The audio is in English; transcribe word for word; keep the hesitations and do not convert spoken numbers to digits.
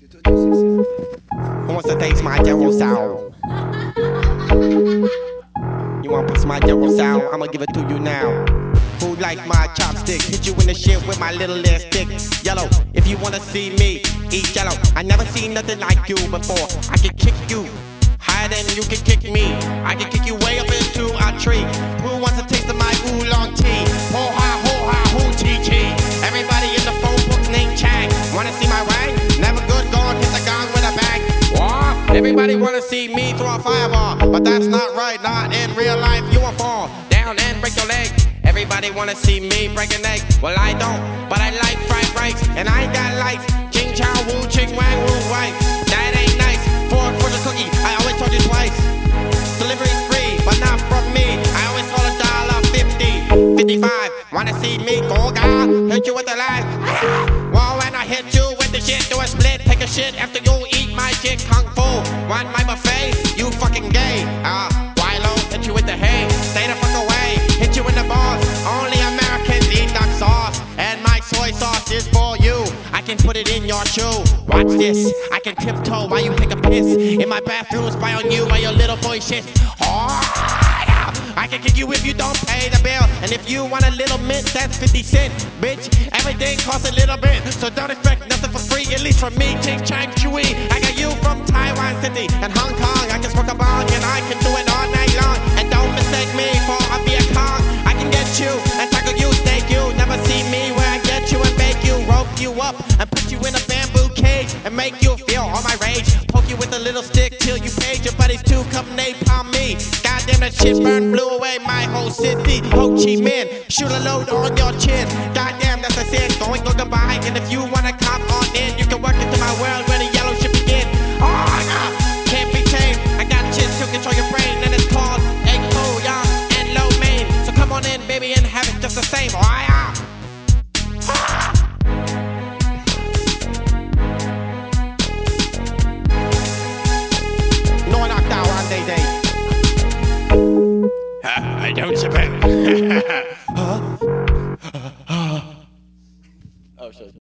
Who wants to taste my Jero sound? You wanna put my Jero sound? I'ma give it to you now. Who like my chopstick? Hit you in the shit with my little ass stick. Yellow, if you wanna see me, eat yellow. I never seen nothing like you before. I can kick you higher than you can kick me. I can kick you way up into a tree. Who wants a taste of my oolong tea? Ho ha ho ha hoo chi chi. Everybody in the phone book named Chang. Wanna see my wang? Never good, gone, hit the gong with a bang. What? Everybody wanna see me throw a fireball, but that's not right, not in real life. You won't fall down and break your leg. Everybody wanna see me break an egg. Well, I don't, but I like fried rice, and I ain't got lights. Ching chow woo, ching wang woo, white. That ain't nice. Fork for the cookie, I always told you twice. Delivery's free, but not from me. I always call a dollar fifty, fifty-five. Wanna see me go ga? Hit you with the line. Well, when I hit you with the shit, do a split, take a shit after you eat my shit. Kung fu, want my buffet? You fucking gay. Ah, uh, Wilo, hit you with the hay. Stay the fuck away. Hit you in the balls. Only Americans eat duck sauce, and my soy sauce is for you. I can put it in your shoe. Watch this. I can tiptoe while you take a piss in my bathroom. Spy on you while your little boy shit. Oh, I can kick you if you don't pay the bill, and if you want a little mint, that's fifty cent, bitch. Everything costs a little bit, so don't expect nothing for free. At least from me, Ching Chang Chui. I got you from Taiwan City and Hong Kong. I can smoke a bong and I can do it all night long. And don't mistake me for a Viet Cong. I can get you and tackle you, stake you. Never see me where I get you and bake you, rope you up and put you in a bamboo cage and make you feel all my rage. Poke you with a little stick till you page your buddies to come napalm me. Goddamn, that shit burned, blew away my whole city. Ho Chi Minh, shoot a load on your chin. Goddamn, that's a sin, going go goodbye. And if you wanna cop on in, you can work into my world where the yellow shit begin. Oh, nah, can't be tamed. I got shit to control your brain, and it's called egg ho, young and low main. So come on in, baby, and have it just the same. Oh, yeah. No knocked out on day day. I don't suppose. Huh? Oh, shit.